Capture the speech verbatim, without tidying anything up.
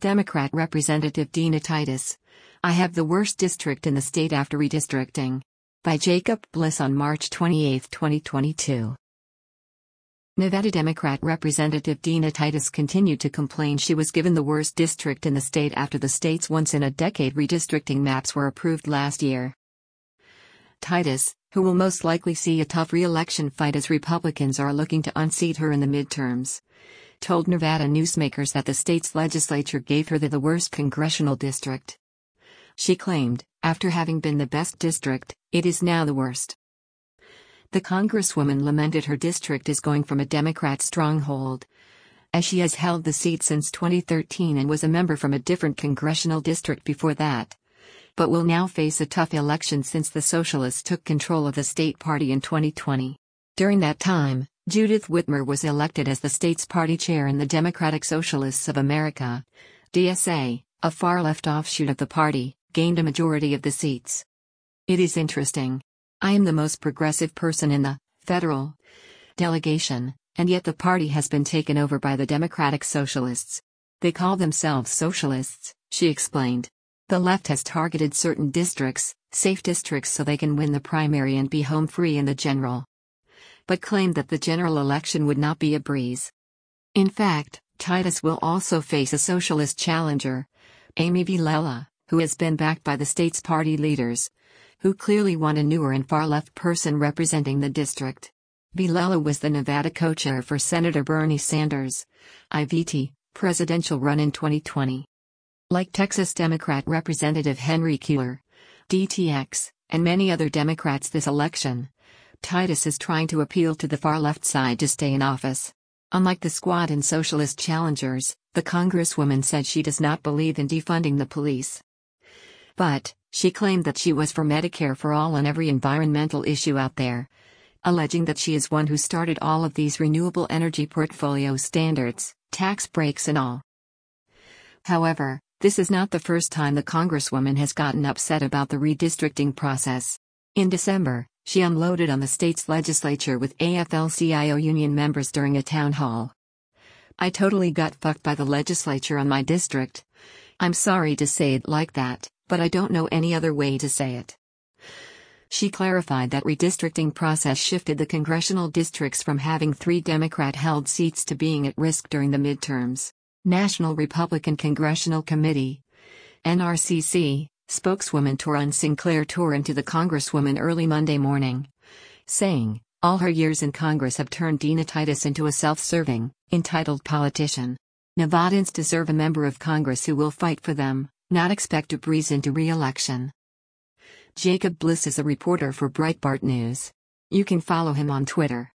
Democrat Representative Dina Titus. I have the worst district in the state after redistricting. By Jacob Bliss on March twenty-eighth, twenty twenty-two. Nevada Democrat Representative Dina Titus continued to complain she was given the worst district in the state after the state's once-in-a-decade redistricting maps were approved last year. Titus, who will most likely see a tough re-election fight as Republicans are looking to unseat her in the midterms, told Nevada newsmakers that the state's legislature gave her the, the worst congressional district. She claimed, after having been the best district, it is now the worst. The congresswoman lamented her district is going from a Democrat stronghold, as she has held the seat since twenty thirteen and was a member from a different congressional district before that, but will now face a tough election since the Socialists took control of the state party in twenty twenty. During that time, Judith Whitmer was elected as the state's party chair and the Democratic Socialists of America, D S A, a far-left offshoot of the party, gained a majority of the seats. It is interesting. I am the most progressive person in the federal delegation, and yet the party has been taken over by the Democratic Socialists. They call themselves socialists, she explained. The left has targeted certain districts, safe districts, so they can win the primary and be home free in the general, but claimed that the general election would not be a breeze. In fact, Titus will also face a socialist challenger, Amy Vilela, who has been backed by the state's party leaders, who clearly want a newer and far-left person representing the district. Vilela was the Nevada co-chair for Senator Bernie Sanders' I V T presidential run in twenty twenty. Like Texas Democrat Representative Henry Cuellar, D T X, and many other Democrats this election, Titus is trying to appeal to the far-left side to stay in office. Unlike the squad and socialist challengers, the congresswoman said she does not believe in defunding the police. But, she claimed that she was for Medicare for all and every environmental issue out there, alleging that she is one who started all of these renewable energy portfolio standards, tax breaks and all. However, this is not the first time the congresswoman has gotten upset about the redistricting process. In December, she unloaded on the state's legislature with A F L C I O union members during a town hall. I totally got fucked by the legislature on my district. I'm sorry to say it like that, but I don't know any other way to say it. She clarified that redistricting process shifted the congressional districts from having three Democrat-held seats to being at risk during the midterms. National Republican Congressional Committee, N R C C, spokeswoman Torun Sinclair tore into the congresswoman early Monday morning, saying, all her years in Congress have turned Dina Titus into a self-serving, entitled politician. Nevadans deserve a member of Congress who will fight for them, not expect to breeze into re-election. Jacob Bliss is a reporter for Breitbart News. You can follow him on Twitter.